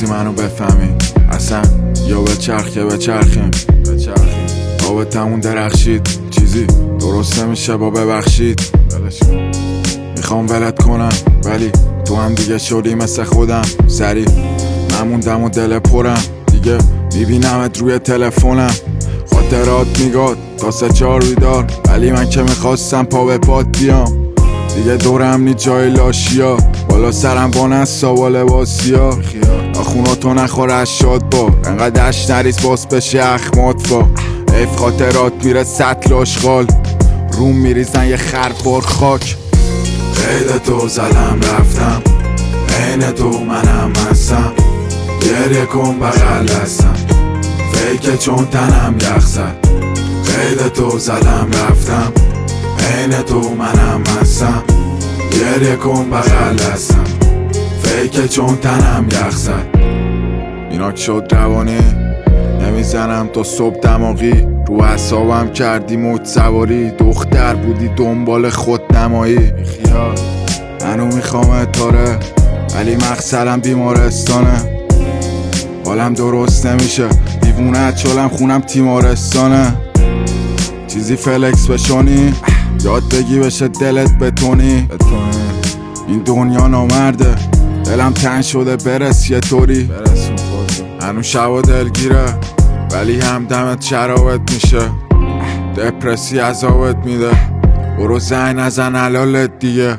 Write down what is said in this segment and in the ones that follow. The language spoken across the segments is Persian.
منو بفهمی اصلا، یا بچرخیم آبتمون درخشید، چیزی درست نمیشه با ببخشید. میخوام ولت کنم ولی تو هم دیگه شدی مثل خودم، سریع نموندم و دل پرم دیگه، میبینمت روی تلفنم، خاطرات میگاد تا 3-4 بیدار، ولی من که میخواستم پا به پات بیام، دیگه دورم نی جای لاشیا، بالا سرم با نستا با لباسیا، آخوناتو نخوره از شاد با انقدر دشت نریز باز بشه اخمات با ایف، خاطرات میره سطل اشغال، روم میریزن یه خربار خاک. قید تو زدم رفتم، عین تو منم هستم، گریه کن بغل هستم، فیک چون تنم یخ زد. قید تو زدم رفتم، عین تو منم هستم، گریه کن بغل هستم، فیک چون تنم یخ زد. اینا شد روانی نمیزنم تا صبح دماغی، رو اعصابم کردی موج سواری، دختر بودی دنبال خود نمایی، منو میخوام اتاره ولی مقصدم بیمارستانه، حالم درست نمیشه دیوونت شلم خونم تیمارستانه، چیزی فلکس بشونی یاد بگی بشه دلت بتونی، این دنیا نامرده دلم تنگ شده برس یه طوری، هنو شبا دلگیره ولی همدمت شرابت میشه، دپرسی عذابت میده، برو زنگ نزن حلالت دیگه.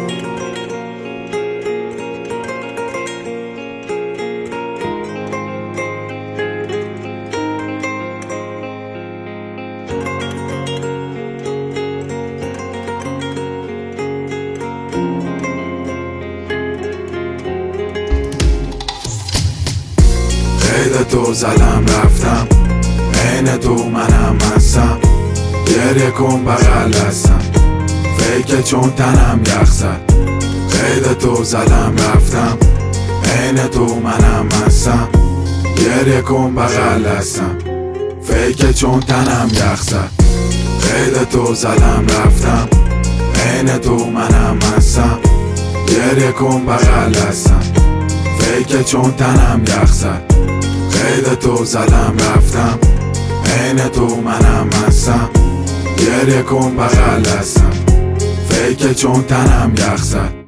قید تو زدم رفتم، عین تو منم هستم، گریه کن بغل هستم، فیک چون تنم یخ زد. قید تو زدم رفتم، عین تو منم هستم، گریه کن بغل هستم، فیک چون تنم یخ زد. قید تو زدم رفتم، عین تو منم هستم، گریه کن بغل هستم، فیک چون تنم یخ زد. قید تو زدم رفتم، عین تو منم هستم، گریه کن بغل هستم، فیک چون تنم یخ زد.